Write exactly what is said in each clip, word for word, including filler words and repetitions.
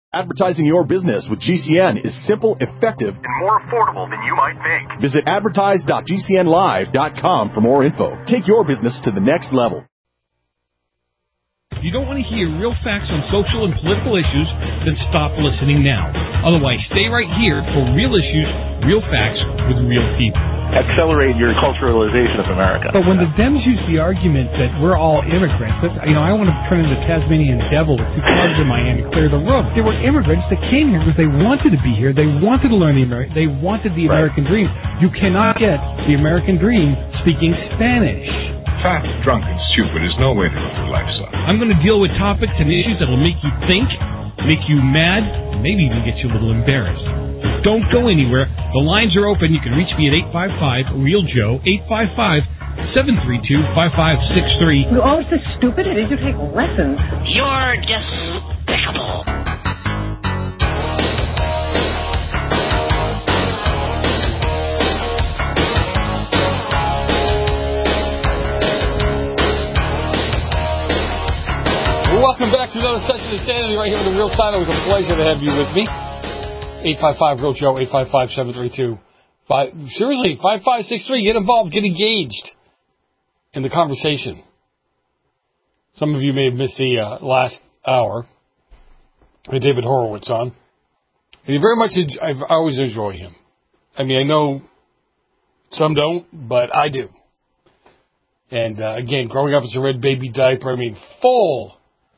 Advertising your business with G C N is simple, effective, and more affordable than you might think. Visit advertise dot g c n live dot com for more info. Take your business to the next level. If you don't want to hear real facts on social and political issues, then stop listening now. Otherwise, stay right here for real issues, real facts with real people. Accelerate your culturalization of America. But when the Dems use the argument that we're all immigrants, that, you know, I want to turn into Tasmanian devil with two clubs in my hand and clear the road. They were immigrants that came here because they wanted to be here. They wanted to learn the American. They wanted the Right. American dream. You cannot get the American dream speaking Spanish. Fat, drunk, and stupid is no way to live your life, son. I'm going to deal with topics and issues that will make you think, make you mad, and maybe even get you a little embarrassed. Don't go anywhere. The lines are open. You can reach me at eight five five, REAL Joe, eight five five, seven three two, five five six three. You're always so stupid. Did you take lessons? You're despicable. Welcome back to another session of Sanity right here on the Real Side. It was a pleasure to have you with me. eight five five, REAL Joe, eight five five, seven three two, five Seriously, five five six three. Get involved. Get engaged in the conversation. Some of you may have missed the uh, last hour with David Horowitz on. And you very much, enjoy, I always enjoy him. I mean, I know some don't, but I do. And uh, again, growing up as a red baby diaper, I mean, full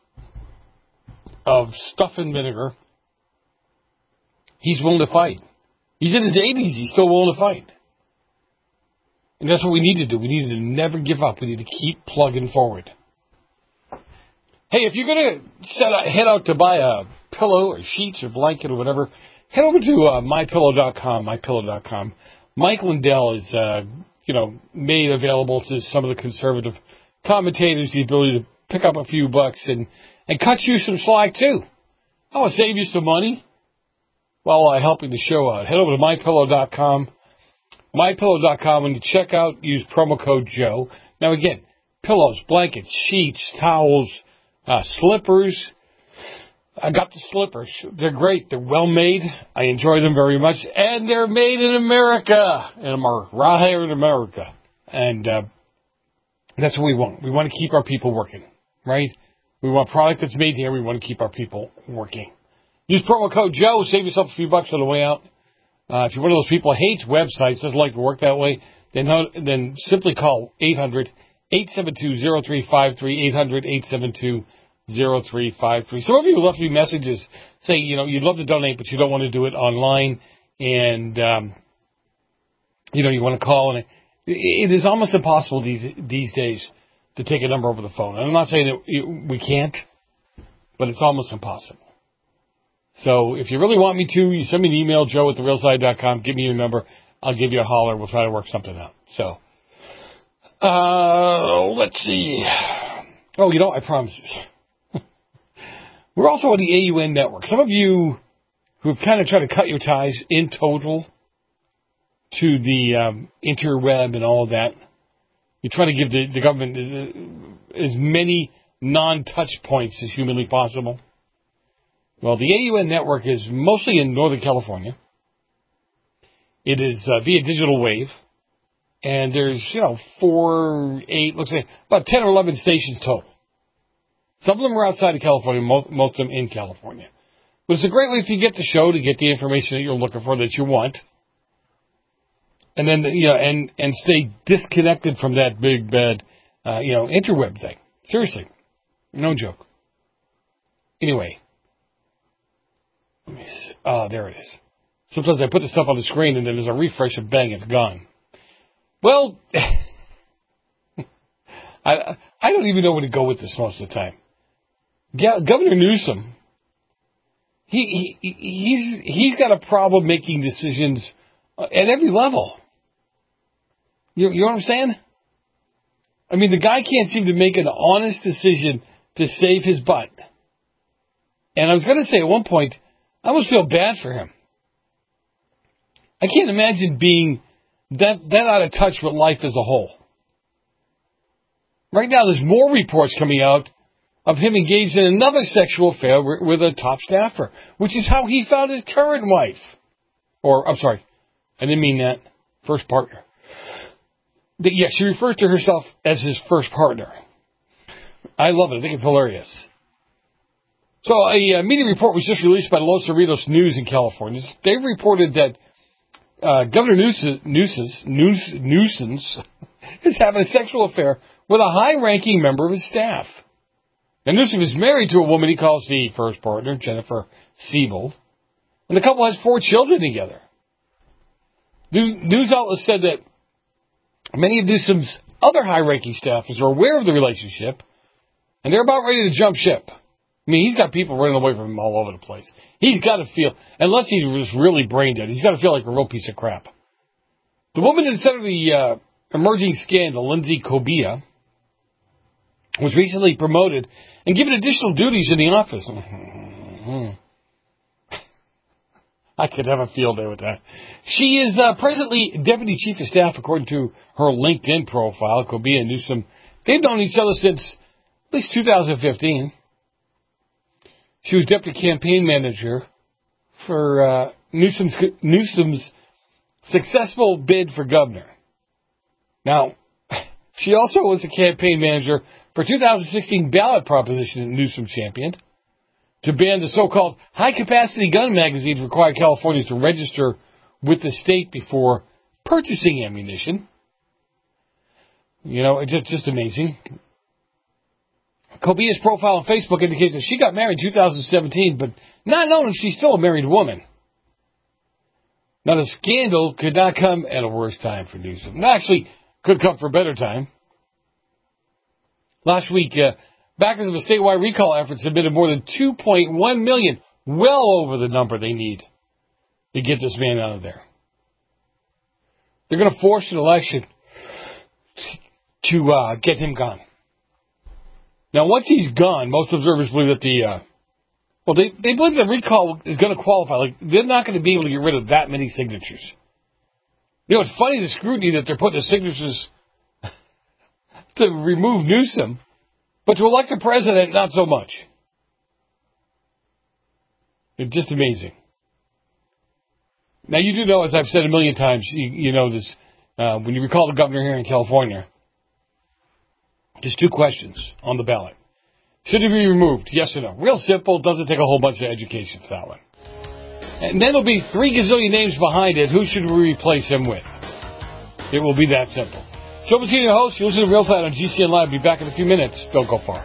of stuff and vinegar. He's willing to fight. He's in his eighties. He's still willing to fight. And that's what we need to do. We need to never give up. We need to keep plugging forward. Hey, if you're going to set out, head out to buy a pillow or sheets or blanket or whatever, head over to uh, my pillow dot com, my pillow dot com. Mike Lindell is, uh, you know, made available to some of the conservative commentators the ability to pick up a few bucks and, and cut you some slack, too. I want to save you some money while uh, helping the show out. Head over to my pillow dot com. my pillow dot com. When you check out, use promo code Joe. Now, again, pillows, blankets, sheets, towels, uh, slippers. I got the slippers. They're great. They're well made. I enjoy them very much. And they're made in America. In America. Right here in America. And uh, that's what we want. We want to keep our people working, right? We want product that's made here. We want to keep our people working. Use promo code Joe. Save yourself a few bucks on the way out. Uh, if you're one of those people who hates websites, doesn't like to work that way, then then simply call eight hundred, eight seven two, zero three five three, eight hundred, eight seven two, zero three five three. Some of you left me messages saying, you know, you'd love to donate, but you don't want to do it online, and, um, you know, you want to call. And it, it is almost impossible these, these days to take a number over the phone. And I'm not saying that we can't, but it's almost impossible. So if you really want me to, you send me an email, joe at the real side dot com. Give me your number. I'll give you a holler. We'll try to work something out. So, uh, let's see. Oh, you know, I promise you. We're also on the A U N network. Some of you who have kind of tried to cut your ties in total to the um, interweb and all of that, you try to give the, the government as, as many non-touch points as humanly possible. Well, the A U N network is mostly in Northern California. It is uh, via digital wave. And there's, you know, four, eight, looks like about ten or eleven stations total. Some of them are outside of California, most, most of them in California. But it's a great way if you get the show to get the information that you're looking for, that you want. And then, you know, and, and stay disconnected from that big, bad, uh, you know, interweb thing. Seriously. No joke. Anyway. Let me see. Oh, there it is. Sometimes I put the stuff on the screen and then there's a refresh and bang, it's gone. Well, I I don't even know where to go with this most of the time. Governor Newsom, he, he he's he's got a problem making decisions at every level. You, you know what I'm saying? I mean, the guy can't seem to make an honest decision to save his butt. And I was going to say at one point, I almost feel bad for him. I can't imagine being that that out of touch with life as a whole. Right now, there's more reports coming out of him engaged in another sexual affair with a top staffer, which is how he found his current wife. Or, I'm sorry, I didn't mean that. First partner. But yeah, she referred to herself as his first partner. I love it. I think it's hilarious. So a uh, media report was just released by the Los Cerritos News in California. They reported that uh, Governor Nuisance, Nuisance is having a sexual affair with a high-ranking member of his staff. And Newsom is married to a woman he calls the first partner, Jennifer Siebold, and the couple has four children together. News outlets said that many of Newsom's other high-ranking staffers are aware of the relationship, and they're about ready to jump ship. I mean, he's got people running away from him all over the place. He's got to feel, unless he was really brain dead, he's got to feel like a real piece of crap. The woman at the center of the uh, emerging scandal, Lindsay Cobia, was recently promoted and given additional duties in the office. I could have a field day with that. She is uh, presently Deputy Chief of Staff, according to her LinkedIn profile. Cobia and Newsom, they've known each other since at least two thousand fifteen. She was Deputy Campaign Manager for uh, Newsom's, Newsom's successful bid for governor. Now, she also was the campaign manager for two thousand sixteen ballot proposition that Newsom championed to ban the so-called high-capacity gun magazines require Californians to register with the state before purchasing ammunition. You know, it's just amazing. Cobia's profile on Facebook indicates that she got married in two thousand seventeen, but not knowing if she's still a married woman. Now, the scandal could not come at a worse time for Newsom. Actually, could come for a better time. Last week, uh, backers of a statewide recall effort submitted more than two point one million dollars, well over the number they need to get this man out of there. They're going to force an election to uh, get him gone. Now, once he's gone, most observers believe that the, uh, well, they, they believe the recall is going to qualify. Like, they're not going to be able to get rid of that many signatures. You know, it's funny the scrutiny that they're putting the signatures to remove Newsom, but to elect a president, not so much. It's just amazing. Now, you do know, as I've said a million times, you, you know this, uh, when you recall the governor here in California, just two questions on the ballot. Should he be removed? Yes or no? Real simple. Doesn't take a whole bunch of education for that one. And then there'll be three gazillion names behind it. Who should we replace him with? It will be that simple. Joe Mazzini, your host. You listen to Real Flat on G C N Live. Be back in a few minutes. Don't go far.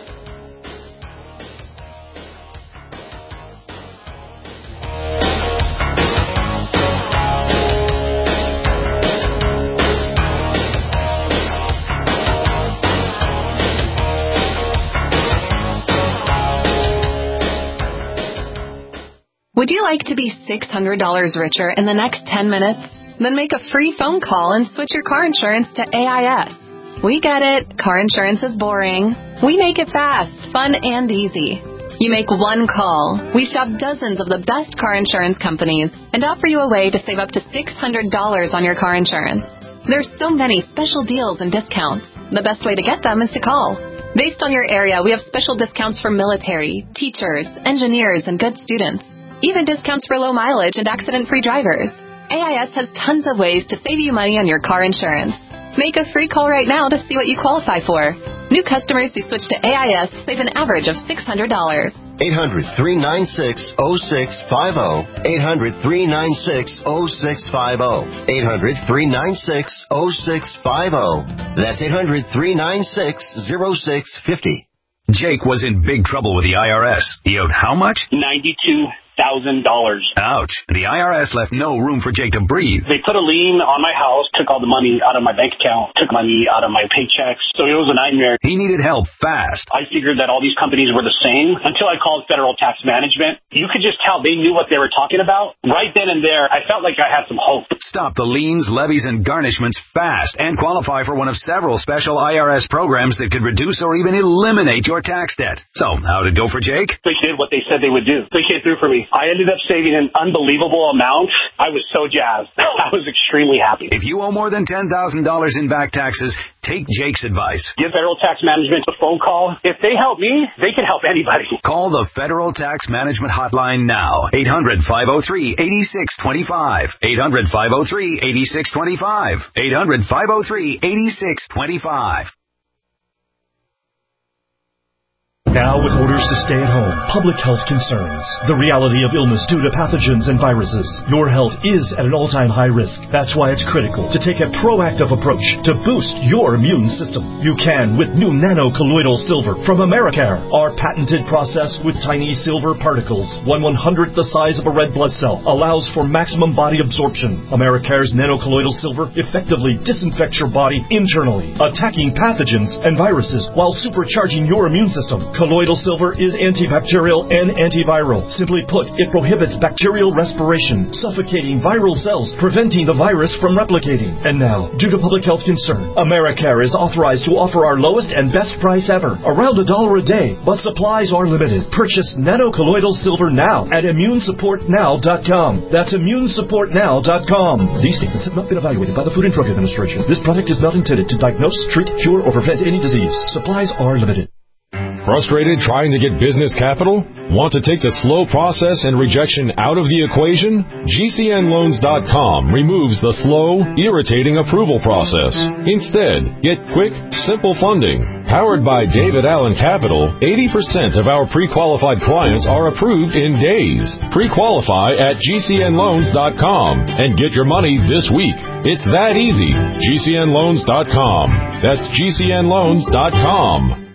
Would you like to be six hundred dollars richer in the next ten minutes? Then make a free phone call and switch your car insurance to A I S. We get it. Car insurance is boring. We make it fast, fun, and easy. You make one call. We shop dozens of the best car insurance companies and offer you a way to save up to six hundred dollars on your car insurance. There's so many special deals and discounts. The best way to get them is to call. Based on your area, we have special discounts for military, teachers, engineers, and good students. Even discounts for low mileage and accident-free drivers. A I S has tons of ways to save you money on your car insurance. Make a free call right now to see what you qualify for. New customers who switch to A I S save an average of six hundred dollars. eight hundred, three nine six, oh six five oh. eight hundred, three nine six, oh six five oh. eight hundred, three nine six, oh six five oh. That's eight hundred, three nine six, oh six five oh. Jake was in big trouble with the I R S. He owed how much? ninety-two thousand dollars. Ouch. The I R S left no room for Jake to breathe. They put a lien on my house, took all the money out of my bank account, took money out of my paychecks, so it was a nightmare. He needed help fast. I figured that all these companies were the same until I called Federal Tax Management. You could just tell they knew what they were talking about. Right then and there, I felt like I had some hope. Stop the liens, levies, and garnishments fast and qualify for one of several special I R S programs that could reduce or even eliminate your tax debt. So, how'd it go for Jake? They did what they said they would do. They came through for me. money. I ended up saving an unbelievable amount. I was so jazzed. I was extremely happy. If you owe more than ten thousand dollars in back taxes, take Jake's advice. Give Federal Tax Management a phone call. If they help me, they can help anybody. Call the Federal Tax Management Hotline now. eight hundred, five oh three, eight six two five. eight hundred, five oh three, eight six two five. eight hundred, five oh three, eight six two five. Now with orders to stay at home, public health concerns, the reality of illness due to pathogens and viruses, your health is at an all-time high risk. That's why it's critical to take a proactive approach to boost your immune system. You can with new nano-colloidal silver from Americare. Our patented process with tiny silver particles, one one-hundredth the size of a red blood cell, allows for maximum body absorption. Americare's nano-colloidal silver effectively disinfects your body internally, attacking pathogens and viruses while supercharging your immune system. Colloidal silver is antibacterial and antiviral. Simply put, it prohibits bacterial respiration, suffocating viral cells, preventing the virus from replicating. And now, due to public health concern, Americare is authorized to offer our lowest and best price ever, around a dollar a day, but supplies are limited. Purchase nano-colloidal silver now at immune support now dot com. That's immune support now dot com. These statements have not been evaluated by the Food and Drug Administration. This product is not intended to diagnose, treat, cure, or prevent any disease. Supplies are limited. Frustrated trying to get business capital? Want to take the slow process and rejection out of the equation? G C N loans dot com removes the slow, irritating approval process. Instead, get quick, simple funding. Powered by David Allen Capital, eighty percent of our pre-qualified clients are approved in days. Pre-qualify at G C N loans dot com and get your money this week. It's that easy. G C N loans dot com. That's G C N loans dot com.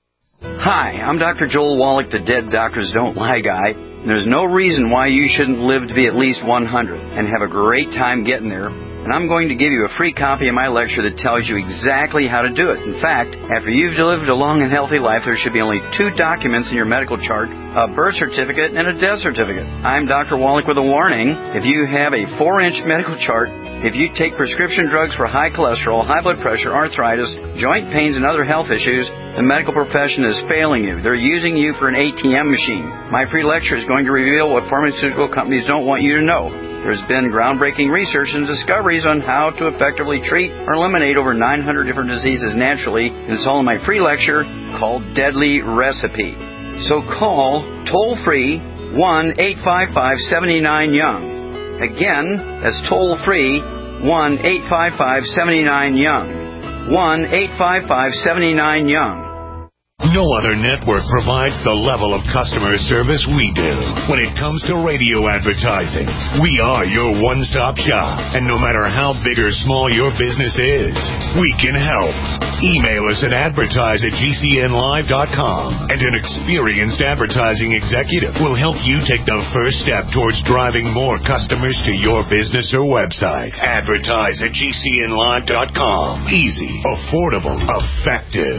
Hi, I'm Doctor Joel Wallach, the Dead Doctors Don't Lie guy. There's no reason why you shouldn't live to be at least one hundred and have a great time getting there. And I'm going to give you a free copy of my lecture that tells you exactly how to do it. In fact, after you've lived a long and healthy life, there should be only two documents in your medical chart, a birth certificate and a death certificate. I'm Doctor Wallach with a warning. If you have a four-inch medical chart, if you take prescription drugs for high cholesterol, high blood pressure, arthritis, joint pains, and other health issues, the medical profession is failing you. They're using you for an A T M machine. My free lecture is going to reveal what pharmaceutical companies don't want you to know. There's been groundbreaking research and discoveries on how to effectively treat or eliminate over nine hundred different diseases naturally, and it's all in my free lecture called Deadly Recipe. So call toll-free one eight five five, seven nine Young. Again, that's toll-free one eight five five, seven nine Young. one eight five five, seven nine Young. No other network provides the level of customer service we do. When it comes to radio advertising, we are your one-stop shop. And no matter how big or small your business is, we can help. Email us at advertise at G C N live dot com, and an experienced advertising executive will help you take the first step towards driving more customers to your business or website. Advertise at G C N live dot com. Easy, affordable, effective.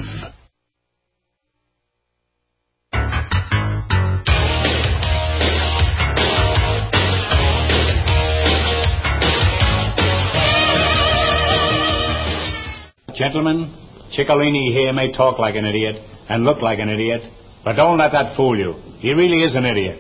Gentlemen, Ciccolini here may talk like an idiot and look like an idiot, but don't let that fool you. He really is an idiot.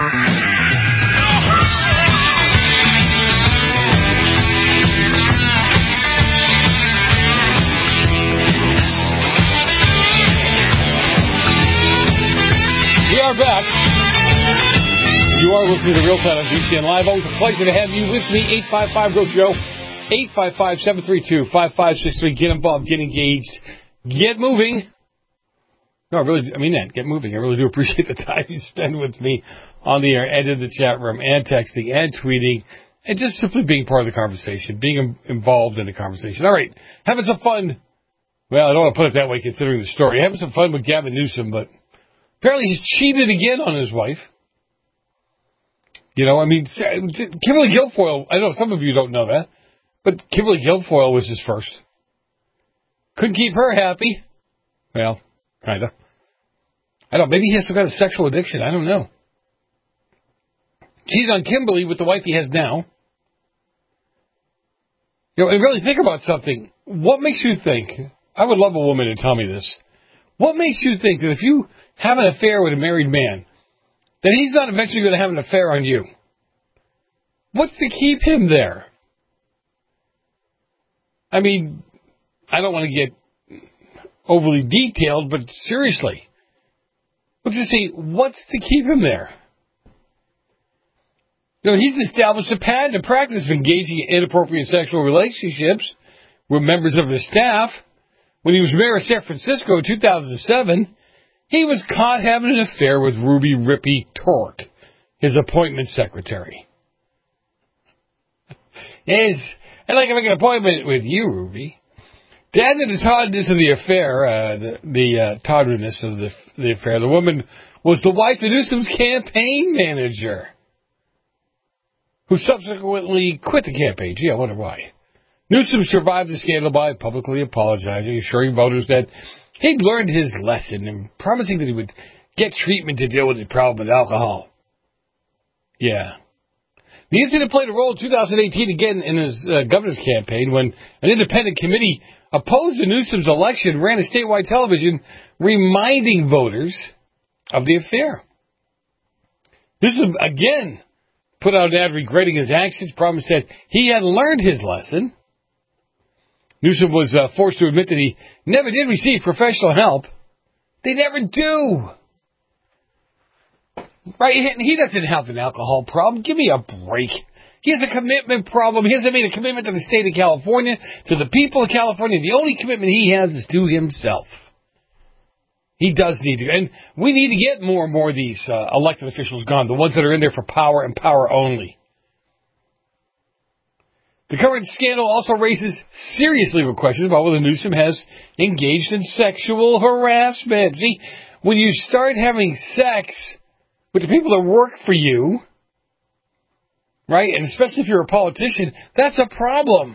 We are back. You are with me, the Real Time on G C N Live. Always a pleasure to have you with me. eight five five, G O, Show. eight five five, seven three two, five five six three. Get involved. Get engaged. Get moving. No, I really, I mean that. Get moving. I really do appreciate the time you spend with me on the air and in the chat room and texting and tweeting and just simply being part of the conversation, being involved in the conversation. All right. Having some fun. Well, I don't want to put it that way considering the story. Having some fun with Gavin Newsom, but apparently he's cheated again on his wife. You know, I mean, Kimberly Guilfoyle, I know some of you don't know that. But Kimberly Guilfoyle was his first. Couldn't keep her happy. Well, kind of. I don't know. Maybe he has some kind of sexual addiction. I don't know. Cheated on Kimberly with the wife he has now. You know, and really think about something. What makes you think, I would love a woman to tell me this. What makes you think that if you have an affair with a married man, then he's not eventually going to have an affair on you. What's to keep him there? I mean, I don't want to get overly detailed, but seriously, let's just see, what's to keep him there? You know, he's established a pattern and practice of engaging in inappropriate sexual relationships with members of his staff. When he was mayor of San Francisco in two thousand seven, he was caught having an affair with Ruby Rippy Tork, his appointment secretary. Yes, I'd like to make an appointment with you, Ruby. To add to the tawdriness of the affair, uh, the, the uh, tawdriness of the, the affair, the woman was the wife of Newsom's campaign manager, who subsequently quit the campaign. Gee, I wonder why. Newsom survived the scandal by publicly apologizing, assuring voters that he'd learned his lesson and promising that he would get treatment to deal with the problem with alcohol. Yeah. The incident played a role in two thousand eighteen again in his uh, governor's campaign when an independent committee opposed to Newsom's election, ran a statewide television reminding voters of the affair. Newsom again put out an ad regretting his actions, promised that he had learned his lesson. Newsom was uh, forced to admit that he never did receive professional help. They never do. Right? He doesn't have an alcohol problem. Give me a break. He has a commitment problem. He hasn't made a commitment to the state of California, to the people of California. The only commitment he has is to himself. He does need to. And we need to get more and more of these uh, elected officials gone, the ones that are in there for power and power only. The current scandal also raises serious legal questions about whether Newsom has engaged in sexual harassment. See, when you start having sex with the people that work for you, right, and especially if you're a politician, that's a problem.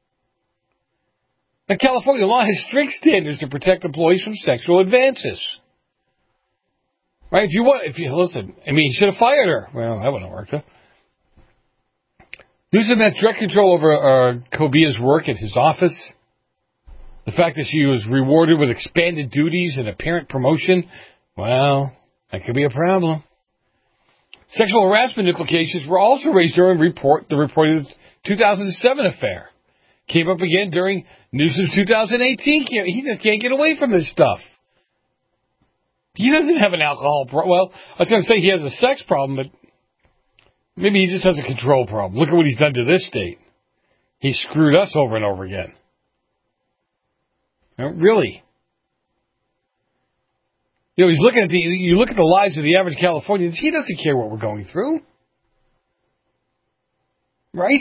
Now, California law has strict standards to protect employees from sexual advances. Right? If you want, if you listen, I mean, you should have fired her. Well, that wouldn't have worked, huh? Newsom has direct control over uh, Cobia's work at his office. The fact that she was rewarded with expanded duties and apparent promotion, well, that could be a problem. Sexual harassment implications were also raised during report, the reported two thousand seven affair. Came up again during Newsom's two thousand eighteen campaign. He just can't get away from this stuff. He doesn't have an alcohol problem. Well, I was going to say he has a sex problem, but maybe he just has a control problem. Look at what he's done to this state. He screwed us over and over again. No, really. You know, he's looking at the, you look at the lives of the average Californian, he doesn't care what we're going through. Right?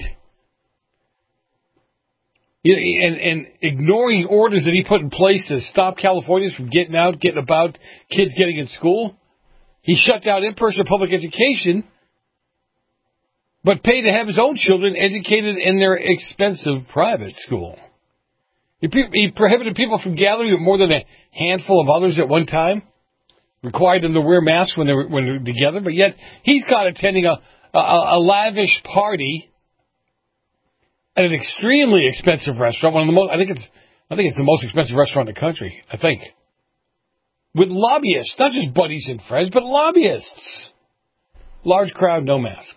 And, and ignoring orders that he put in place to stop Californians from getting out, getting about, kids getting in school. He shut down in-person public education, but paid to have his own children educated in their expensive private school. He, he prohibited people from gathering with more than a handful of others at one time. Required them to wear masks when they were, when they were together, but yet he's caught attending a, a, a lavish party at an extremely expensive restaurant. One of the most, I think it's, I think it's the most expensive restaurant in the country. I think, with lobbyists, not just buddies and friends, but lobbyists. Large crowd, no masks.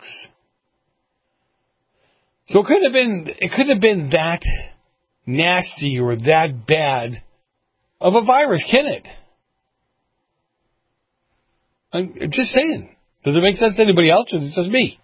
So it couldn't have been, it couldn't have been that nasty or that bad of a virus, can it? I'm just saying. Does it make sense to anybody else, or is it just me?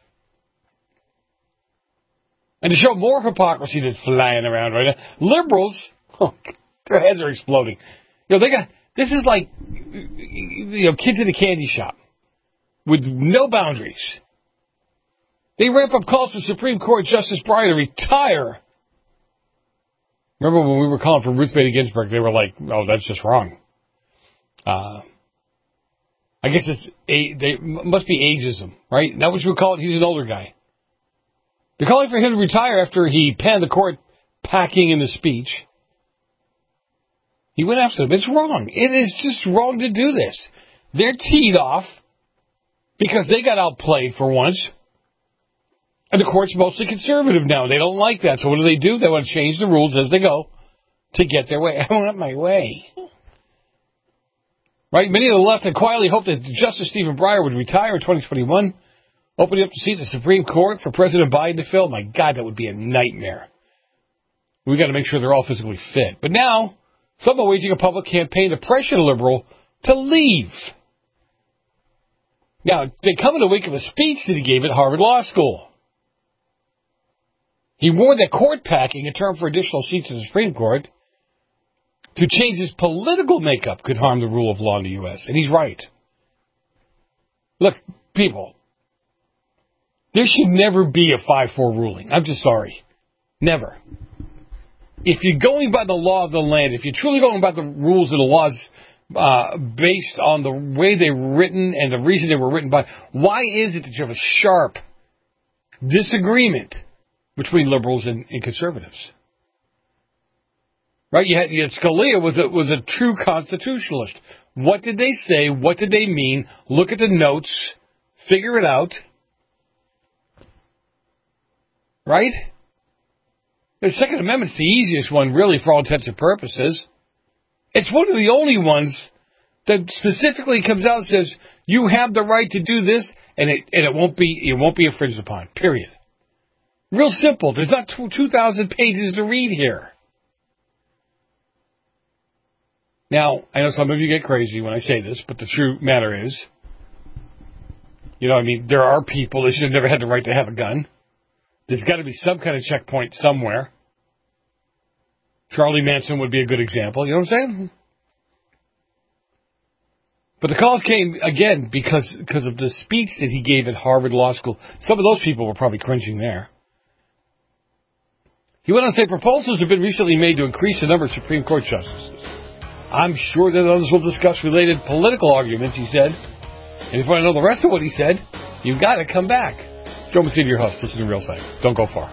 And to show more hypocrisy that's flying around right now, liberals, oh, their heads are exploding. You know, they got, this is like, you know, kids in a candy shop with no boundaries. They ramp up calls for Supreme Court Justice Breyer to retire. Remember when we were calling for Ruth Bader Ginsburg, they were like, oh, that's just wrong. Uh, I guess it's a, they must be ageism, right? That what you would call it? He's an older guy. They're calling for him to retire after he panned the court packing in the speech. He went after them. It's wrong. It is just wrong to do this. They're teed off because they got outplayed for once. And the court's mostly conservative now. They don't like that. So what do they do? They want to change the rules as they go to get their way. I want my way. Right? Many of the left had quietly hoped that Justice Stephen Breyer would retire in twenty twenty-one, opening up the seat in the Supreme Court for President Biden to fill. My God, that would be a nightmare. We've got to make sure they're all physically fit. But now, some are waging a public campaign to pressure the liberal to leave. Now, they come in the wake of a speech that he gave at Harvard Law School. He warned that court packing, a term for additional seats in the Supreme Court, to change his political makeup could harm the rule of law in the U S. And he's right. Look, people, there should never be a five four ruling. I'm just sorry. Never. If you're going by the law of the land, if you're truly going by the rules and the laws uh, based on the way they were written and the reason they were written by, why is it that you have a sharp disagreement between liberals and, and conservatives? Right? You had, you had Scalia was a, was a true constitutionalist. What did they say? What did they mean? Look at the notes. Figure it out. Right? The Second Amendment's the easiest one, really, for all intents and purposes. It's one of the only ones that specifically comes out and says you have the right to do this, and it and it won't be it won't be infringed upon. Period. Real simple. There's not two thousand pages to read here. Now, I know some of you get crazy when I say this, but the true matter is, you know, I mean, there are people that should have never had the right to have a gun. There's got to be some kind of checkpoint somewhere. Charlie Manson would be a good example. You know what I'm saying? But the call came, again, because because of the speech that he gave at Harvard Law School. Some of those people were probably cringing there. He went on to say proposals have been recently made to increase the number of Supreme Court justices. I'm sure that others will discuss related political arguments, he said. And if you want to know the rest of what he said, you've got to come back. Joe Messina, your host. Listen to Real Thing. Don't go far.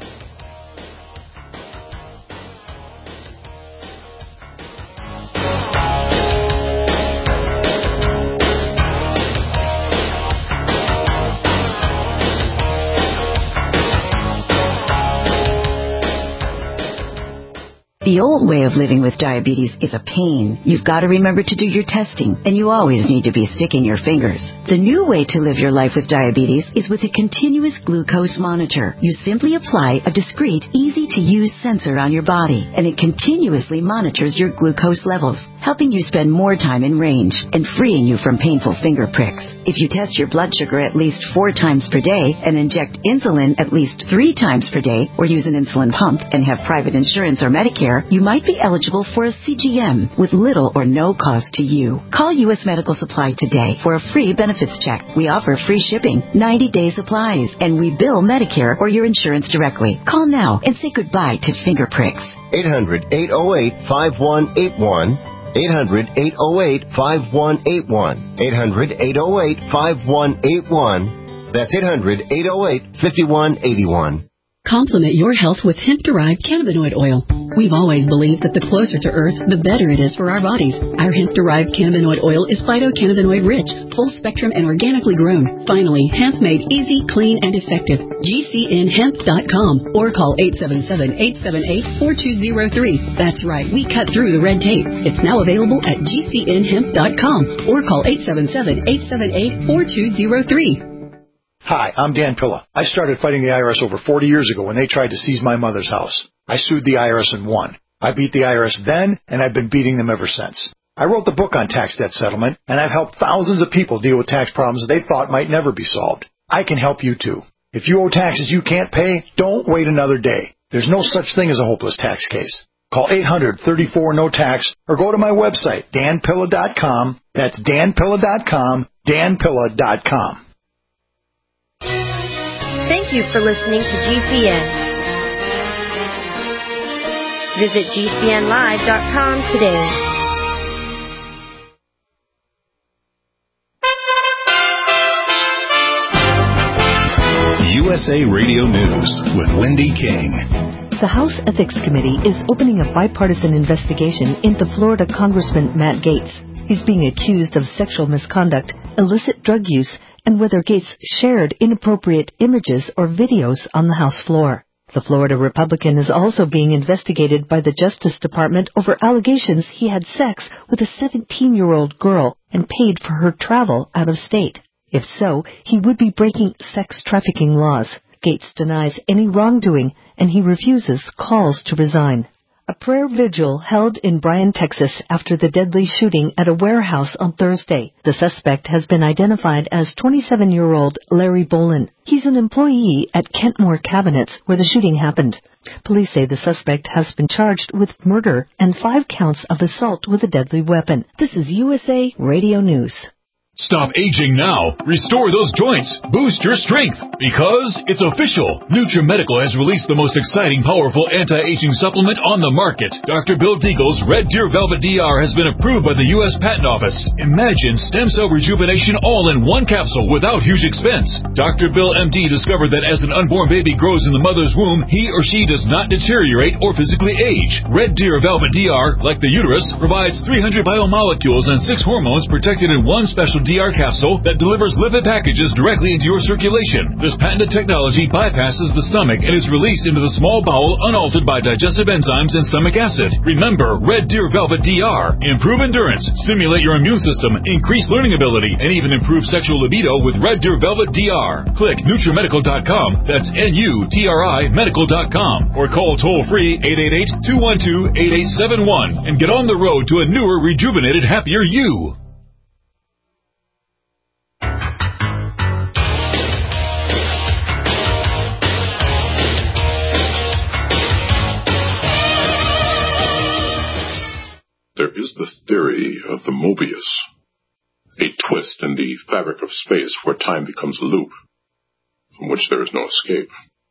The old way of living with diabetes is a pain. You've got to remember to do your testing, and you always need to be sticking your fingers. The new way to live your life with diabetes is with a continuous glucose monitor. You simply apply a discreet, easy-to-use sensor on your body, and it continuously monitors your glucose levels, helping you spend more time in range and freeing you from painful finger pricks. If you test your blood sugar at least four times per day and inject insulin at least three times per day, or use an insulin pump and have private insurance or Medicare, you might be eligible for a C G M with little or no cost to you. Call U S Medical Supply today for a free benefits check. We offer free shipping, ninety-day supplies, and we bill Medicare or your insurance directly. Call now and say goodbye to finger pricks. eight hundred, eight oh eight, five one eight one. eight hundred, eight oh eight, five one eight one. eight hundred, eight oh eight, five one eight one. That's eight hundred, eight oh eight, five one eight one. Complement your health with hemp-derived cannabinoid oil. We've always believed that the closer to Earth, the better it is for our bodies. Our hemp-derived cannabinoid oil is phytocannabinoid-rich, full-spectrum, and organically grown. Finally, hemp made easy, clean, and effective. G C N hemp dot com or call eight seven seven, eight seven eight, four two zero three. That's right, we cut through the red tape. It's now available at G C N hemp dot com or call eight seven seven, eight seven eight, four two zero three. Hi, I'm Dan Pilla. I started fighting the I R S over forty years ago when they tried to seize my mother's house. I sued the I R S and won. I beat the I R S then, and I've been beating them ever since. I wrote the book on tax debt settlement, and I've helped thousands of people deal with tax problems they thought might never be solved. I can help you too. If you owe taxes you can't pay, don't wait another day. There's no such thing as a hopeless tax case. Call eight hundred, thirty-four, no tax or go to my website, dan pilla dot com. That's dan pilla dot com, dan pilla dot com. Thank you for listening to G C N. Visit G C N live dot com today. U S A Radio News with Wendy King. The House Ethics Committee is opening a bipartisan investigation into Florida Congressman Matt Gaetz. He's being accused of sexual misconduct, illicit drug use, and whether Gaetz shared inappropriate images or videos on the House floor. The Florida Republican is also being investigated by the Justice Department over allegations he had sex with a seventeen-year-old girl and paid for her travel out of state. If so, he would be breaking sex trafficking laws. Gates denies any wrongdoing, and he refuses calls to resign. A prayer vigil held in Bryan, Texas after the deadly shooting at a warehouse on Thursday. The suspect has been identified as twenty-seven-year-old Larry Bolin. He's an employee at Kentmore Cabinets where the shooting happened. Police say the suspect has been charged with murder and five counts of assault with a deadly weapon. This is U S A Radio News. Stop aging now. Restore those joints. Boost your strength. Because it's official. NutriMedical has released the most exciting, powerful anti-aging supplement on the market. Doctor Bill Deagle's Red Deer Velvet D R has been approved by the U S Patent Office. Imagine stem cell rejuvenation all in one capsule without huge expense. Doctor Bill M D discovered that as an unborn baby grows in the mother's womb, he or she does not deteriorate or physically age. Red Deer Velvet D R, like the uterus, provides three hundred biomolecules and six hormones protected in one special D R capsule that delivers lipid packages directly into your circulation. This patented technology bypasses the stomach and is released into the small bowel unaltered by digestive enzymes and stomach acid. Remember, Red Deer Velvet D R. Improve endurance, stimulate your immune system, increase learning ability, and even improve sexual libido with Red Deer Velvet D R. Click NutriMedical dot com, that's N U T R I medical dot com, or call toll-free eight eight eight, two one two, eight eight seven one and get on the road to a newer, rejuvenated, happier you. There is the theory of the Mobius, a twist in the fabric of space where time becomes a loop, from which there is no escape.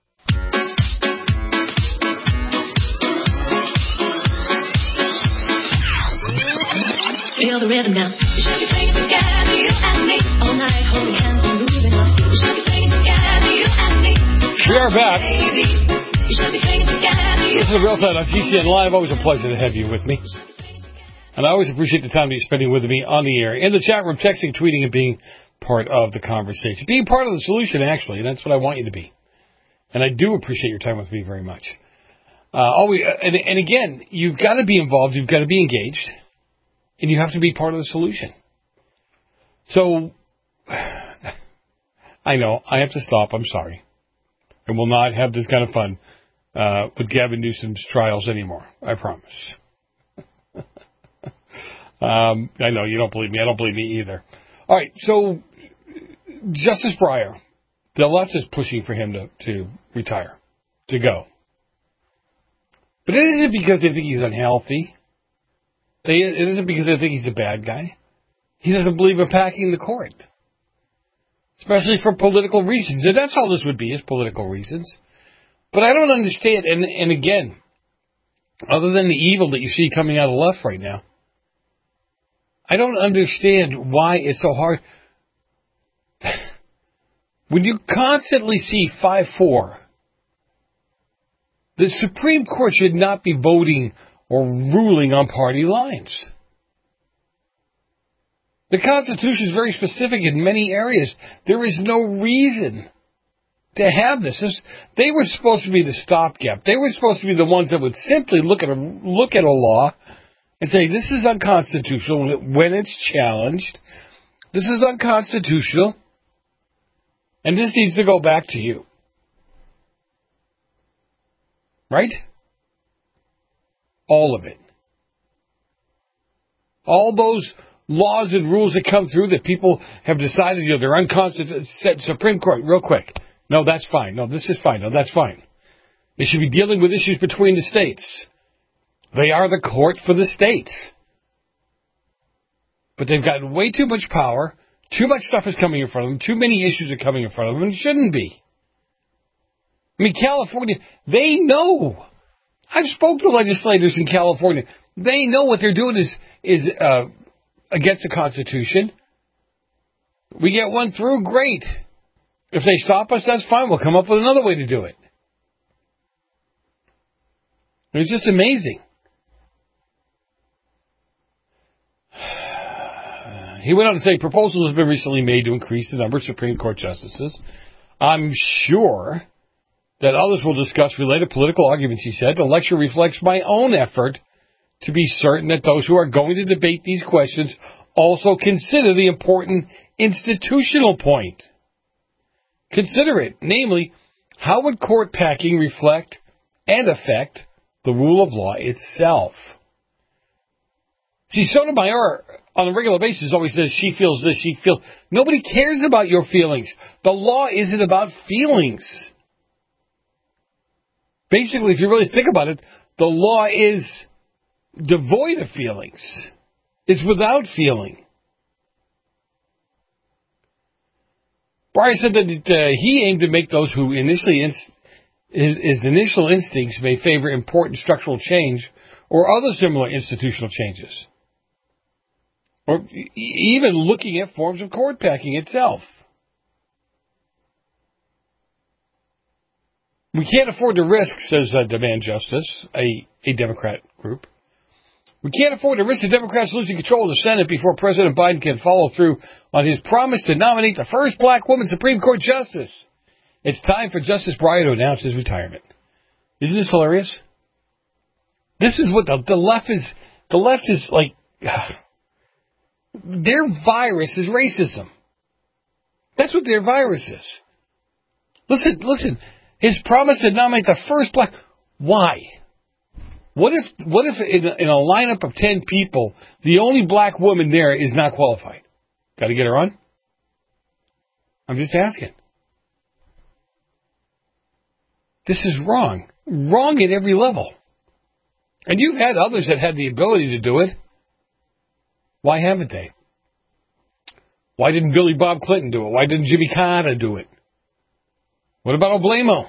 Feel the rhythm now. You should be singing together, you and me, all night, holding hands and moving on. You should be singing together, you and me. We are back. Baby. You should be singing together, you This is Real Time on G C N Live. Always a pleasure to have you with me. And I always appreciate the time that you're spending with me on the air, in the chat room, texting, tweeting, and being part of the conversation. Being part of the solution, actually. That's what I want you to be. And I do appreciate your time with me very much. Uh, always, and, and again, you've got to be involved. You've got to be engaged. And you have to be part of the solution. So, I know, I have to stop. I'm sorry. I will not have this kind of fun uh, with Gavin Newsom's trials anymore. I promise. Um, I know you don't believe me. I don't believe me either. All right, so Justice Breyer, the left is pushing for him to, to retire, to go. But it isn't because they think he's unhealthy. They, it isn't because they think he's a bad guy. He doesn't believe in packing the court, especially for political reasons. And that's all this would be, is political reasons. But I don't understand, and, and again, other than the evil that you see coming out of the left right now, I don't understand why it's so hard. When you constantly see five four, the Supreme Court should not be voting or ruling on party lines. The Constitution is very specific in many areas. There is no reason to have this. this. They were supposed to be the stopgap. They were supposed to be the ones that would simply look at a, look at a law and say, this is unconstitutional when it's challenged. This is unconstitutional. And this needs to go back to you. Right? All of it. All those laws and rules that come through that people have decided, you know, they're unconstitutional. Supreme Court, real quick. No, that's fine. No, this is fine. No, that's fine. They should be dealing with issues between the states. They are the court for the states. But they've got way too much power. Too much stuff is coming in front of them. Too many issues are coming in front of them. And it shouldn't be. I mean, California, they know. I've spoken to legislators in California. They know what they're doing is is uh, against the Constitution. We get one through, great. If they stop us, that's fine. We'll come up with another way to do it. It's just amazing. He went on to say, proposals have been recently made to increase the number of Supreme Court justices. I'm sure that others will discuss related political arguments, he said. The lecture reflects my own effort to be certain that those who are going to debate these questions also consider the important institutional point. Consider it, namely, how would court packing reflect and affect the rule of law itself? See, Sotomayor, on a regular basis, always says she feels this, she feels... Nobody cares about your feelings. The law isn't about feelings. Basically, if you really think about it, the law is devoid of feelings. It's without feeling. Breyer said that uh, he aimed to make those who initially ins- his, his initial instincts may favor important structural change or other similar institutional changes, or e- even looking at forms of court packing itself. We can't afford to risk, says uh, Demand Justice, a, a Democrat group. We can't afford to risk the Democrats losing control of the Senate before President Biden can follow through on his promise to nominate the first black woman Supreme Court justice. It's time for Justice Breyer to announce his retirement. Isn't this hilarious? This is what the, the left is, the left is like, their virus is racism. That's what their virus is. Listen, listen, his promise to nominate the first black, why? What if, what if in a, in a lineup of ten people, the only black woman there is not qualified? Got to get her on? I'm just asking. This is wrong. Wrong at every level. And you've had others that had the ability to do it. Why haven't they? Why didn't Billy Bob Clinton do it? Why didn't Jimmy Carter do it? What about Oblamo?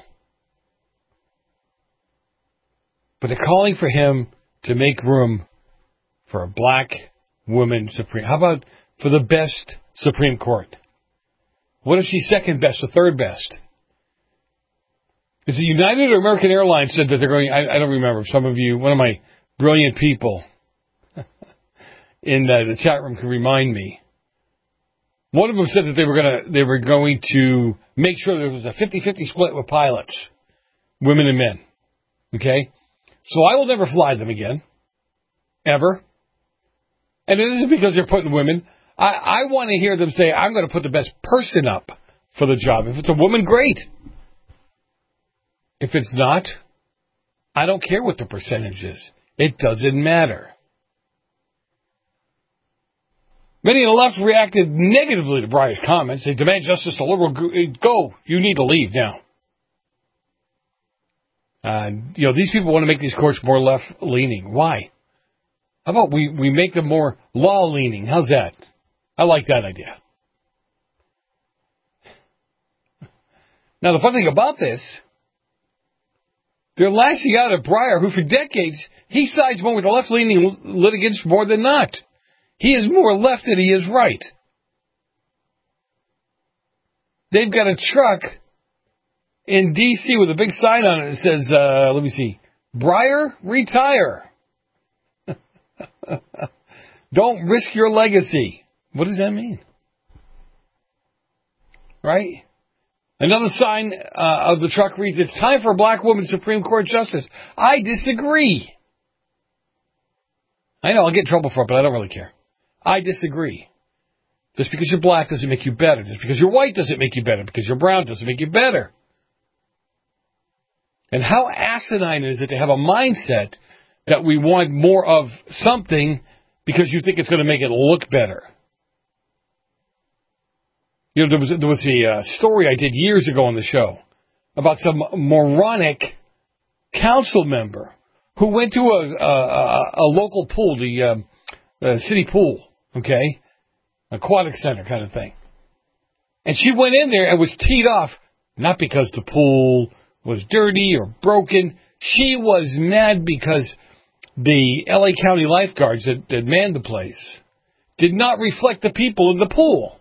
But they're calling for him to make room for a black woman Supreme. How about for the best Supreme Court? What if she's second best or third best? Is it United or American Airlines said that they're going, I, I don't remember, some of you, one of my brilliant people in the, the chat room can remind me. One of them said that they were going to, they were going to make sure there was a fifty-fifty split with pilots, women and men. Okay? So I will never fly them again. Ever. And it isn't because they're putting women. I, I want to hear them say, I'm going to put the best person up for the job. If it's a woman, great. If it's not, I don't care what the percentage is. It doesn't matter. Many on the left reacted negatively to Breyer's comments. They demand justice to liberal go. You need to leave now. Uh, you know, these people want to make these courts more left-leaning. Why? How about we, we make them more law-leaning? How's that? I like that idea. Now, the funny thing about this, they're lashing out at Breyer, who for decades, he sides more with the left-leaning litigants more than not. He is more left than he is right. They've got a truck in D C with a big sign on it that says, uh, let me see, Breyer, retire. Don't risk your legacy. What does that mean? Right? Another sign uh, of the truck reads, it's time for a black woman Supreme Court justice. I disagree. I know I'll get in trouble for it, but I don't really care. I disagree. Just because you're black doesn't make you better. Just because you're white doesn't make you better. Because you're brown doesn't make you better. And how asinine is it to have a mindset that we want more of something because you think it's going to make it look better? You know, there was, there was a uh, story I did years ago on the show about some moronic council member who went to a, a, a local pool, the um, uh, city pool, okay, aquatic center kind of thing. And she went in there and was teed off, not because the pool was dirty or broken. She was mad because the L A County lifeguards that, that manned the place did not reflect the people in the pool.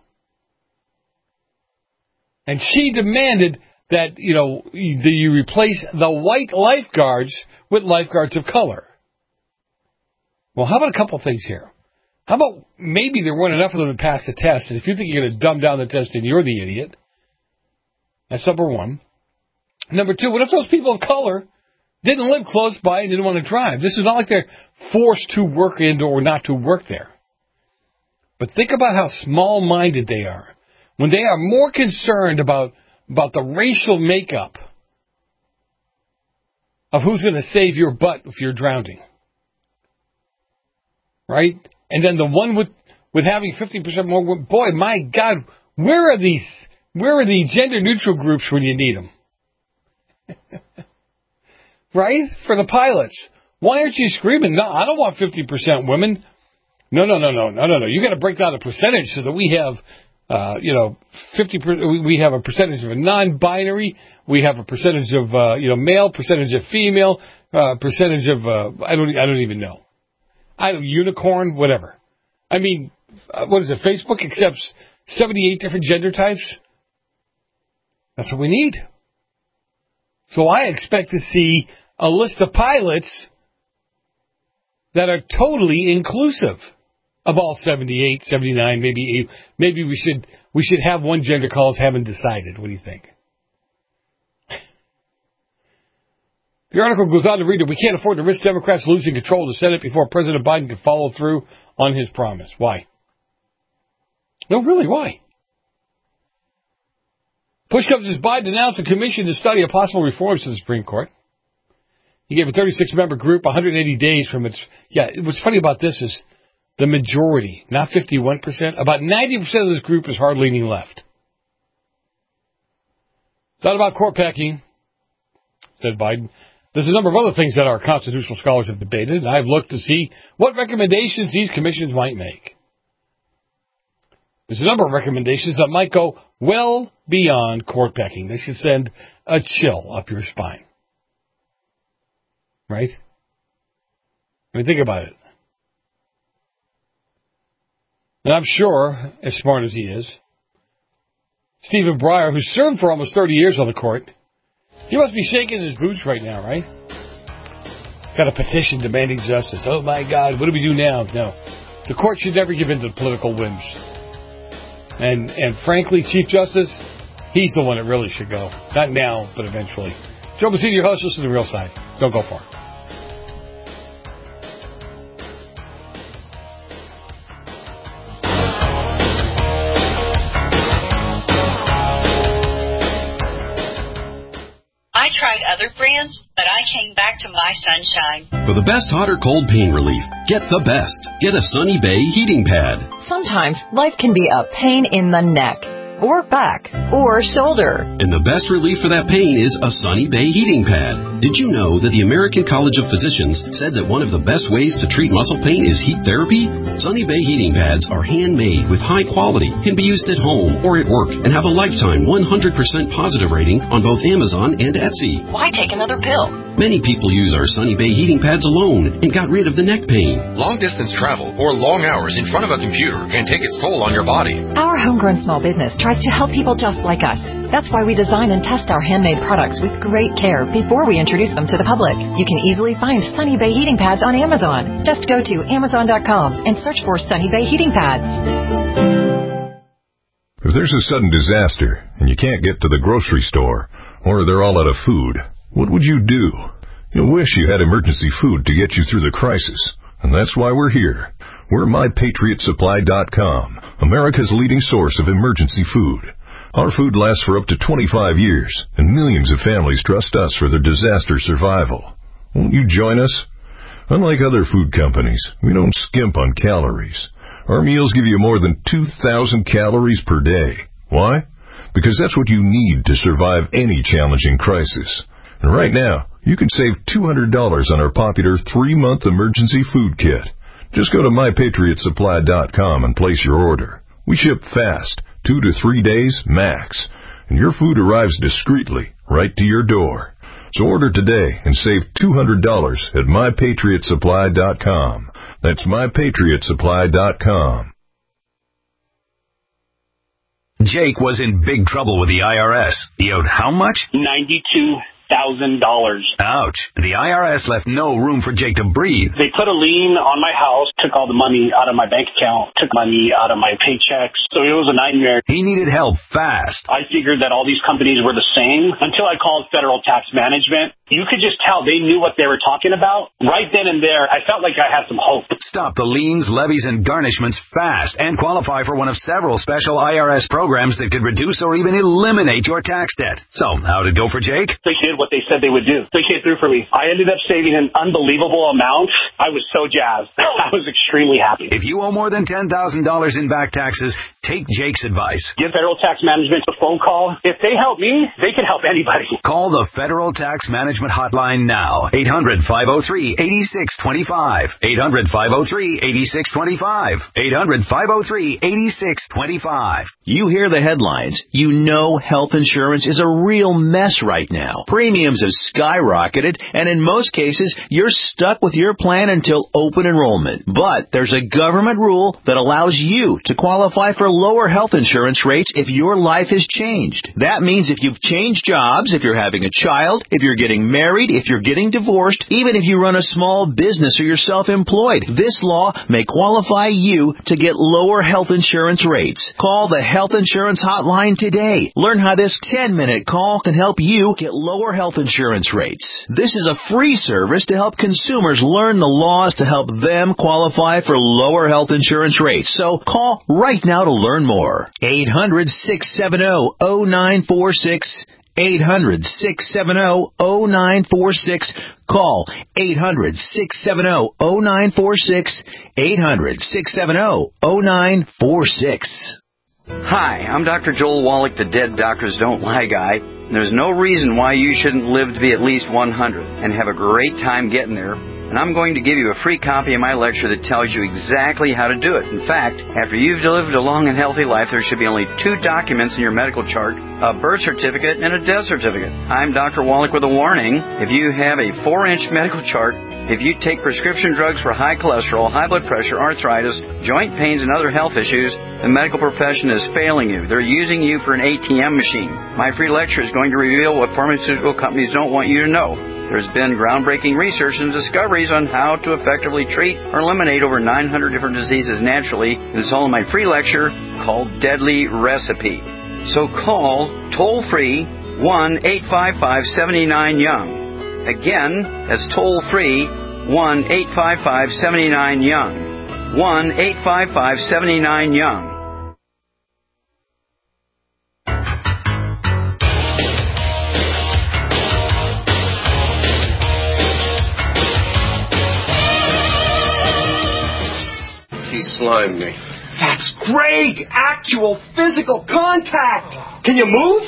And she demanded that, you know, that you replace the white lifeguards with lifeguards of color. Well, how about a couple things here? How about maybe there weren't enough of them to pass the test, and if you think you're going to dumb down the test, then you're the idiot. That's number one. Number two, what if those people of color didn't live close by and didn't want to drive? This is not like they're forced to work in or not to work there. But think about how small-minded they are when they are more concerned about, about the racial makeup of who's going to save your butt if you're drowning. Right? And then the one with, with having fifty percent more, boy, my God, where are these, where are the gender-neutral groups when you need them? Right? For the pilots. Why aren't you screaming, no, I don't want fifty percent women. No, no, no, no, no, no, no. You got to break down a percentage so that we have, uh, you know, fifty. We have a percentage of a non-binary. We have a percentage of, uh, you know, male, percentage of female, uh, percentage of, uh, I don't, I don't even know. I don't, unicorn, whatever. I mean, uh, what is it? Facebook accepts seventy-eight different gender types. That's what we need. So I expect to see a list of pilots that are totally inclusive of all seventy-eight, seventy-nine, maybe maybe we should we should have one gender call us haven't decided. What do you think? The article goes on to read that we can't afford to risk Democrats losing control of the Senate before President Biden can follow through on his promise. Why? No, really, why? Push comes as Biden announced a commission to study a possible reforms to the Supreme Court. He gave a thirty-six member group one hundred eighty days from its... Yeah, what's funny about this is the majority, not fifty-one percent, about ninety percent of this group is hard-leaning left. It's not about court packing, said Biden. There's a number of other things that our constitutional scholars have debated, and I've looked to see what recommendations these commissions might make. There's a number of recommendations that might go well beyond court packing. They should send a chill up your spine. Right? I mean, think about it. And I'm sure, as smart as he is, Stephen Breyer, who served for almost thirty years on the court, he must be shaking his boots right now, right? Got a petition demanding justice. Oh, my God, what do we do now? No. The court should never give in to political whims. And, and frankly, Chief Justice, he's the one that really should go. Not now, but eventually. Joe Messina, your host, listen to the real side. Don't go far. I tried other brands, but I came back to My Sunshine. For the best hot or cold pain relief, get the best. Get a Sunny Bay heating pad. Sometimes life can be a pain in the neck, or back, or shoulder. And the best relief for that pain is a Sunny Bay heating pad. Did you know that the American College of Physicians said that one of the best ways to treat muscle pain is heat therapy? Sunny Bay heating pads are handmade with high quality, can be used at home or at work, and have a lifetime one hundred percent positive rating on both Amazon and Etsy. Why take another pill? Many people use our Sunny Bay heating pads alone and got rid of the neck pain. Long-distance travel or long hours in front of a computer can take its toll on your body. Our homegrown small business tries to help people just like us. That's why we design and test our handmade products with great care before we introduce them to the public. You can easily find Sunny Bay heating pads on Amazon. Just go to amazon dot com and search for Sunny Bay heating pads. If there's a sudden disaster and you can't get to the grocery store, or they're all out of food, what would you do? You'll wish you had emergency food to get you through the crisis. And that's why we're here. We're my patriot supply dot com, America's leading source of emergency food. Our food lasts for up to twenty-five years, and millions of families trust us for their disaster survival. Won't you join us? Unlike other food companies, we don't skimp on calories. Our meals give you more than two thousand calories per day. Why? Because that's what you need to survive any challenging crisis. And right now, you can save two hundred dollars on our popular three-month emergency food kit. Just go to my patriot supply dot com and place your order. We ship fast, two to three days max, and your food arrives discreetly right to your door. So order today and save two hundred dollars at my patriot supply dot com. That's my patriot supply dot com. Jake was in big trouble with the I R S. He owed how much? ninety-two thousand dollars. Ouch. The I R S left no room for Jake to breathe. They put a lien on my house, took all the money out of my bank account, took money out of my paychecks. So it was a nightmare. He needed help fast. I figured that all these companies were the same until I called Federal Tax Management. You could just tell they knew what they were talking about. Right then and there, I felt like I had some hope. Stop the liens, levies, and garnishments fast and qualify for one of several special I R S programs that could reduce or even eliminate your tax debt. So, how did it go for Jake? They did what they said they would do. They came through for me. I ended up saving an unbelievable amount. I was so jazzed. I was extremely happy. If you owe more than ten thousand dollars in back taxes, take Jake's advice. Give Federal Tax Management a phone call. If they help me, they can help anybody. Call the Federal Tax Management Hotline now. eight hundred, five oh three, eight six two five. eight hundred, five oh three, eight six two five. eight hundred, five oh three, eight six two five. You hear the headlines. You know health insurance is a real mess right now. Premiums have skyrocketed, and in most cases, you're stuck with your plan until open enrollment. But there's a government rule that allows you to qualify for lower health insurance rates if your life has changed. That means if you've changed jobs, if you're having a child, if you're getting married, if you're getting divorced, even if you run a small business or you're self-employed, this law may qualify you to get lower health insurance rates. Call the Health Insurance Hotline today. Learn how this ten-minute call can help you get lower health insurance rates. This is a free service to help consumers learn the laws to help them qualify for lower health insurance rates. So call right now to learn more. eight hundred, six seven zero, zero nine four six. eight hundred, six seven zero, zero nine four six. Call eight hundred, six seven zero, zero nine four six. eight hundred, six seven zero, zero nine four six. Hi, I'm Doctor Joel Wallach, the Dead Doctors Don't Lie guy. There's no reason why you shouldn't live to be at least one hundred and have a great time getting there. And I'm going to give you a free copy of my lecture that tells you exactly how to do it. In fact, after you've lived a long and healthy life, there should be only two documents in your medical chart, a birth certificate and a death certificate. I'm Doctor Wallach with a warning. If you have a four-inch medical chart, if you take prescription drugs for high cholesterol, high blood pressure, arthritis, joint pains, and other health issues, the medical profession is failing you. They're using you for an A T M machine. My free lecture is going to reveal what pharmaceutical companies don't want you to know. There's been groundbreaking research and discoveries on how to effectively treat or eliminate over nine hundred different diseases naturally. It's all in my free lecture called Deadly Recipe. So call toll-free one eight five five, seven nine young. Again, that's toll-free one eight five five, seven nine young. one eight five five, seven nine young. He slimed me. That's great! Actual physical contact! Can you move?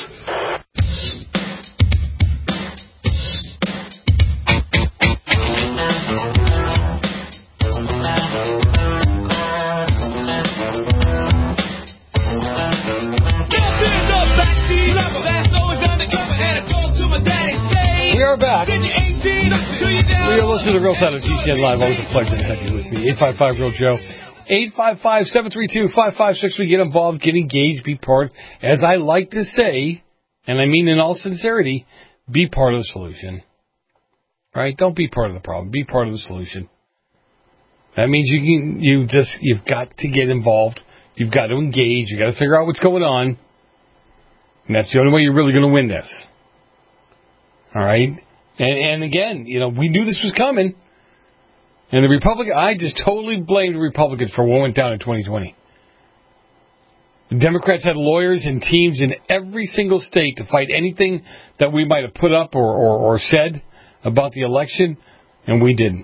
We are back. We are listening to Real Time at G C N Live. Always a pleasure to have you with me. eight five five Real Joe. eight five five, seven three two, five five six three. Get involved, get engaged, be part. As I like to say, and I mean in all sincerity, be part of the solution. All right? Don't be part of the problem. Be part of the solution. That means you can, you just, you've got to get involved. You've got to engage. You've got to figure out what's going on. And that's the only way you're really going to win this. All right? And, and again, you know, we knew this was coming. And the Republican, I just totally blamed the Republicans for what went down in twenty twenty. The Democrats had lawyers and teams in every single state to fight anything that we might have put up or, or, or said about the election, and we didn't.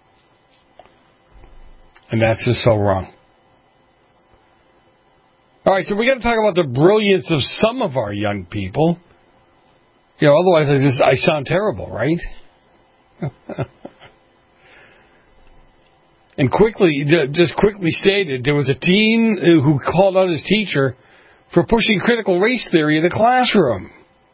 And that's just so wrong. All right, so we got to talk about the brilliance of some of our young people. You know, otherwise I just I sound terrible, right? And quickly, just quickly stated, there was a teen who called out his teacher for pushing critical race theory in the classroom.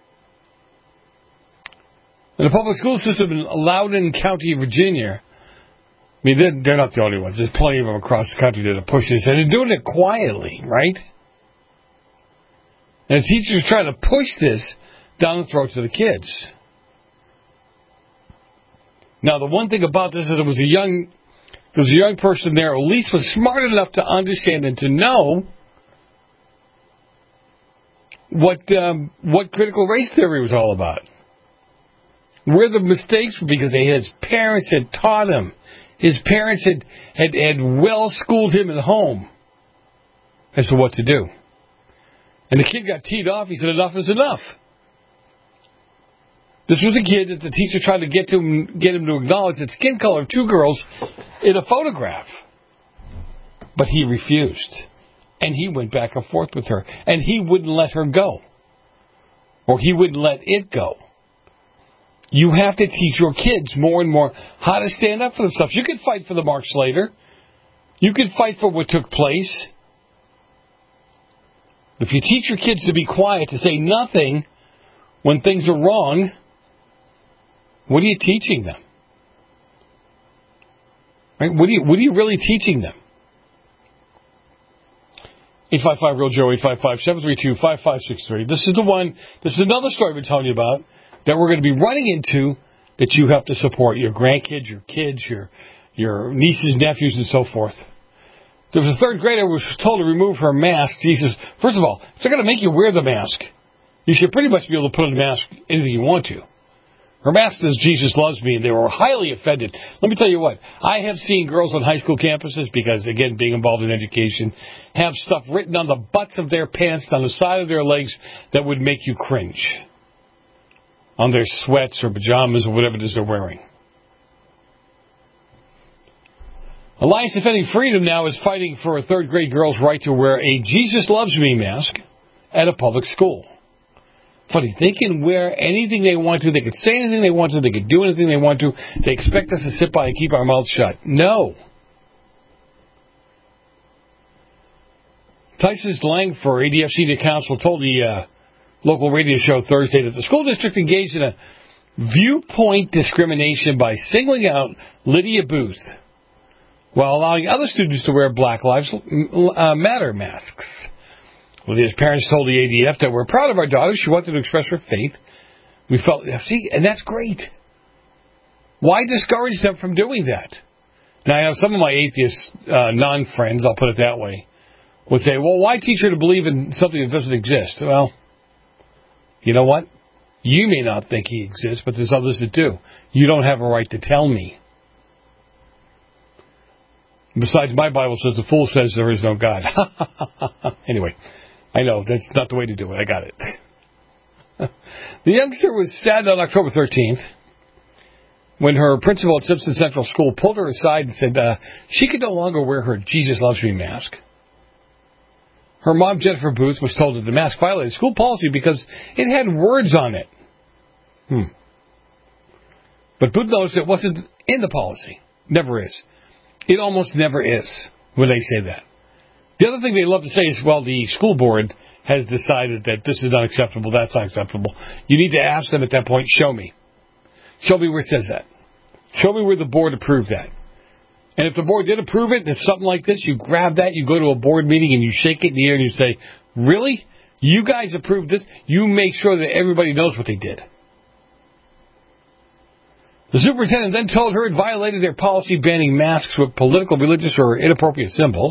In the public school system in Loudoun County, Virginia, I mean, they're, they're not the only ones. There's plenty of them across the country that are pushing this, and they're doing it quietly, right? And the teachers trying to push this down the throats of the kids. Now, the one thing about this is there was a young, there was a young person there who at least was smart enough to understand and to know what um, what critical race theory was all about. Where the mistakes were, because they, his parents had taught him. His parents had, had, had well-schooled him at home as to what to do. And the kid got teed off. He said, enough is enough. This was a kid that the teacher tried to get to him, get him to acknowledge the skin color of two girls in a photograph. But he refused. And he went back and forth with her. And he wouldn't let her go. Or he wouldn't let it go. You have to teach your kids more and more how to stand up for themselves. You can fight for the Mark Slater. You can fight for what took place. If you teach your kids to be quiet, to say nothing when things are wrong, what are you teaching them? Right? What are you, what are you really teaching them? eight five five real Joe, eight five five, seven three two, five five six three. This is the one, this is another story we're telling you about that we're going to be running into that you have to support your grandkids, your kids, your your nieces, nephews, and so forth. There was a third grader who was told to remove her mask. Jesus, first of all, if they're going to make you wear the mask, you should pretty much be able to put on the mask anything you want to. Her mask says, Jesus loves me, and they were highly offended. Let me tell you what, I have seen girls on high school campuses, because, again, being involved in education, have stuff written on the butts of their pants, on the side of their legs, that would make you cringe. On their sweats or pajamas or whatever it is they're wearing. Alliance Defending Freedom now is fighting for a third grade girl's right to wear a Jesus Loves Me mask at a public school. Funny, they can wear anything they want to, they can say anything they want to, they can do anything they want to. They expect us to sit by and keep our mouths shut. No. Tyson Langford, A D F Senior Counsel, told the uh, local radio show Thursday that the school district engaged in a viewpoint discrimination by singling out Lydia Booth while allowing other students to wear Black Lives uh, Matter masks. Lydia's parents told the A D F that we're proud of our daughter. She wanted to express her faith. We felt, see, and that's great. Why discourage them from doing that? Now, I know some of my atheist uh, non-friends, I'll put it that way, would say, well, why teach her to believe in something that doesn't exist? Well, you know what? You may not think he exists, but there's others that do. You don't have a right to tell me. Besides, my Bible says the fool says there is no God. Anyway, I know, that's not the way to do it. I got it. The youngster was sad on October thirteenth when her principal at Simpson Central School pulled her aside and said uh, she could no longer wear her Jesus Loves Me mask. Her mom, Jennifer Booth, was told that the mask violated school policy because it had words on it. Hmm. But Booth noticed it wasn't in the policy. Never is. It almost never is when they say that. The other thing they love to say is, well, the school board has decided that this is not acceptable, that's not acceptable. You need to ask them at that point, show me. Show me where it says that. Show me where the board approved that. And if the board did approve it, and it's something like this, you grab that, you go to a board meeting, and you shake it in the air, and you say, really? You guys approved this? You make sure that everybody knows what they did. The superintendent then told her it violated their policy banning masks with political, religious, or inappropriate symbols.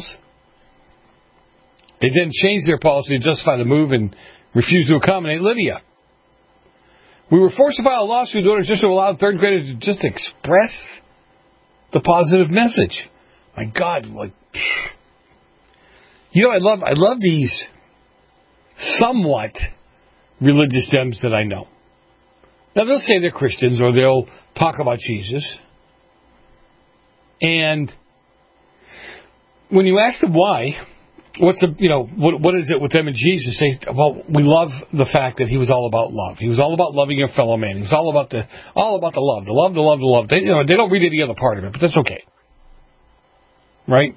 They then changed their policy to justify the move and refused to accommodate Lydia. We were forced to file a lawsuit in order just to allow third graders to just express the positive message. My God, like, you know, I love, I love these somewhat religious Dems that I know. Now, they'll say they're Christians or they'll talk about Jesus. And when you ask them why, what's the, you know, what, what is it with them and Jesus? They, well, we love the fact that he was all about love. He was all about loving your fellow man. He was all about the, all about the love, the love, the love, the love. They, you know, they don't read any other part of it, but that's okay. Right?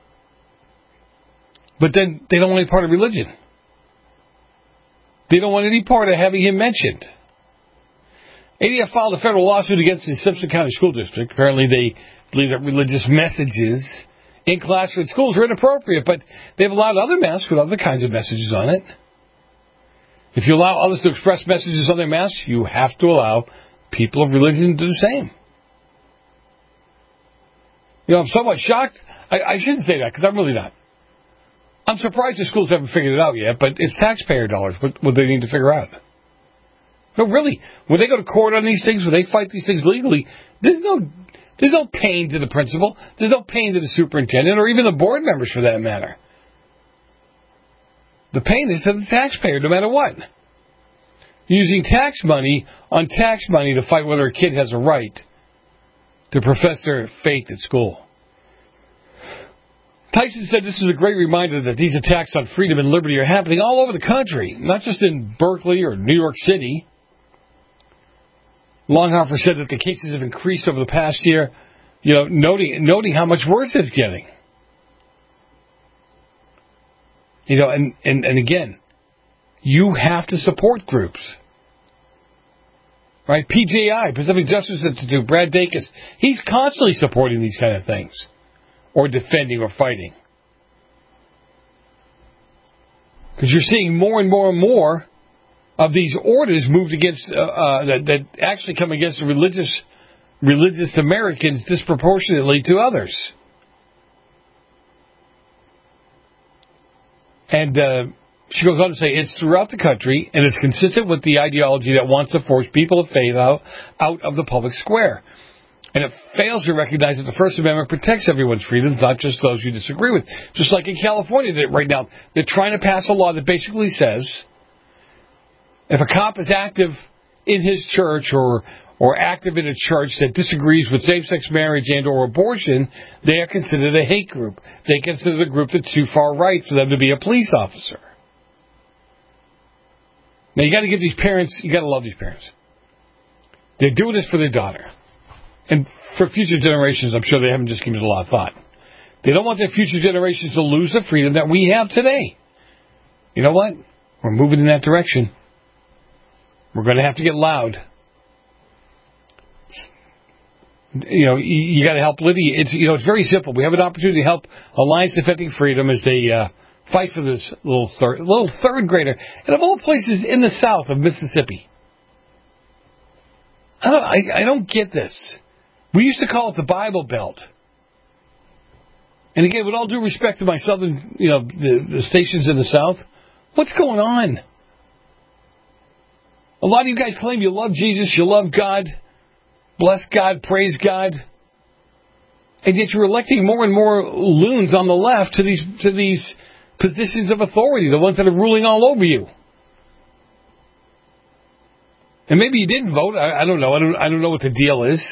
But then they don't want any part of religion. They don't want any part of having him mentioned. A D F filed a federal lawsuit against the Simpson County School District. Apparently they believe that religious messages in classroom schools are inappropriate, but they've allowed other masks with other kinds of messages on it. If you allow others to express messages on their masks, you have to allow people of religion to do the same. You know, I'm somewhat shocked. I, I shouldn't say that because I'm really not. I'm surprised the schools haven't figured it out yet, but it's taxpayer dollars. What, what they need to figure out. No, really, when they go to court on these things, when they fight these things legally, there's no there's no pain to the principal. There's no pain to the superintendent or even the board members for that matter. The pain is to the taxpayer, no matter what. Using tax money on tax money to fight whether a kid has a right to profess their faith at school. Tyson said this is a great reminder that these attacks on freedom and liberty are happening all over the country, not just in Berkeley or New York City. Longhofer said that the cases have increased over the past year, you know, noting noting how much worse it's getting. You know, and, and, and again, you have to support groups. Right? P J I, Pacific Justice Institute, Brad Dacus, he's constantly supporting these kind of things. Or defending or fighting. Because you're seeing more and more and more of these orders moved against, uh, uh, that, that actually come against religious, religious Americans disproportionately to others. And uh, she goes on to say, it's throughout the country, and it's consistent with the ideology that wants to force people of faith out, out of the public square. And it fails to recognize that the First Amendment protects everyone's freedoms, not just those you disagree with. Just like in California right now, they're trying to pass a law that basically says if a cop is active in his church or or active in a church that disagrees with same-sex marriage and or abortion, they are considered a hate group. They consider the group that's too far right for them to be a police officer. Now, you got to give these parents, you got to love these parents. They're doing this for their daughter. And for future generations, I'm sure they haven't just given it a lot of thought. They don't want their future generations to lose the freedom that we have today. You know what? We're moving in that direction. We're going to have to get loud. You know, you, you got to help Libby. It's, you know, it's very simple. We have an opportunity to help Alliance Defending Freedom as they uh, fight for this little third, little third grader, and of all places in the south of Mississippi. I don't, I, I don't get this. We used to call it the Bible Belt. And again, with all due respect to my southern, you know, the, the stations in the South, what's going on? A lot of you guys claim you love Jesus, you love God, bless God, praise God, and yet you're electing more and more loons on the left to these to these positions of authority, the ones that are ruling all over you. And maybe you didn't vote. I, I don't know. I don't. I don't know what the deal is.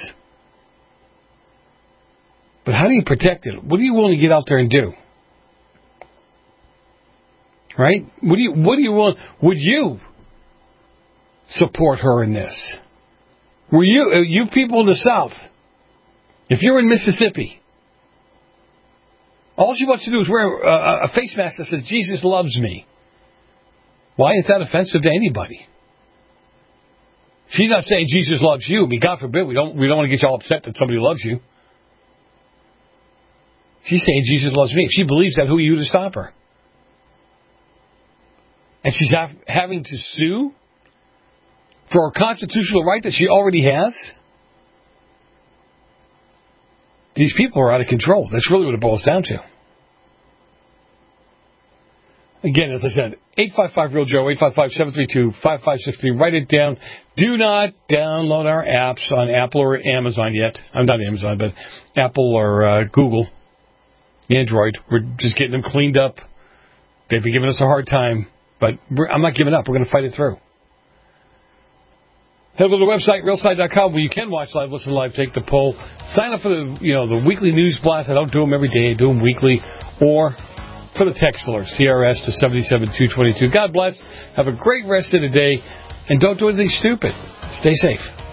But how do you protect it? What are you willing to get out there and do? Right? What do you? What do you want? Would you support her in this? Were you? You people in the South, if you're in Mississippi, all she wants to do is wear a, a face mask that says "Jesus loves me." Why is that offensive to anybody? She's not saying Jesus loves you. I mean, God forbid, we don't we don't want to get you all upset that somebody loves you. She's saying Jesus loves me. If she believes that, who are you to stop her? And she's ha- having to sue for a constitutional right that she already has? These people are out of control. That's really what it boils down to. Again, as I said, eight five five real Joe, eight five five, seven three two, five five six three. Write it down. Do not download our apps on Apple or Amazon yet. I'm not Amazon, but Apple or uh, Google. Android. We're just getting them cleaned up. They've been giving us a hard time, but we're, I'm not giving up. We're going to fight it through. Head over to the website, real side dot com, where you can watch live, listen live, take the poll. Sign up for the, you know, the weekly news blast. I don't do them every day. I do them weekly. Or for the text alert, C R S to seven seven two two two. God bless. Have a great rest of the day. And don't do anything stupid. Stay safe.